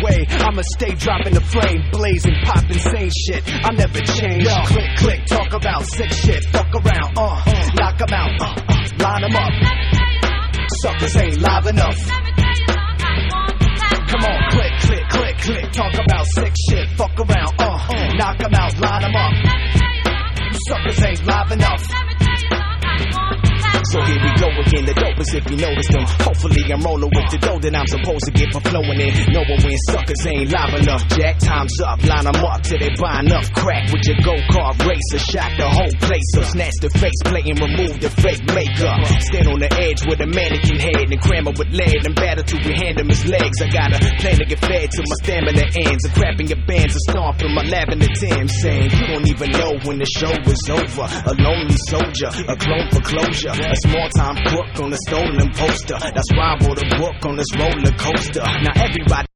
way. I'ma stay dropping the flame, blazing, popping, same shit. I never change. Yo, click, click, talk about sick shit. Fuck around, knock 'em out, line 'em up. Suckers ain't live enough. Come on, click, click, click, click, talk about sick shit. Fuck around, knock 'em out, line 'em up. Suckers ain't live enough. So here we go again, the dopest if you noticed them. Hopefully I'm rolling with the dough that I'm supposed to get for flowing in. Knowing when suckers ain't live enough. Jack, time's up, line 'em up till they buy enough crack. With your go-kart racer, shot the whole place up. Snatch the face plate and remove the fake makeup. Stand on the edge with a mannequin head and cram it with lead and batter till we hand him his legs. I got a plan to get fed till my stamina ends. A crap in your bands, a stomp in my lavender Tim, saying you don't even know when the show is over. A lonely soldier, a clone for closure. A small time crook on a stolen poster. That's why I wrote a book on this roller coaster. Now everybody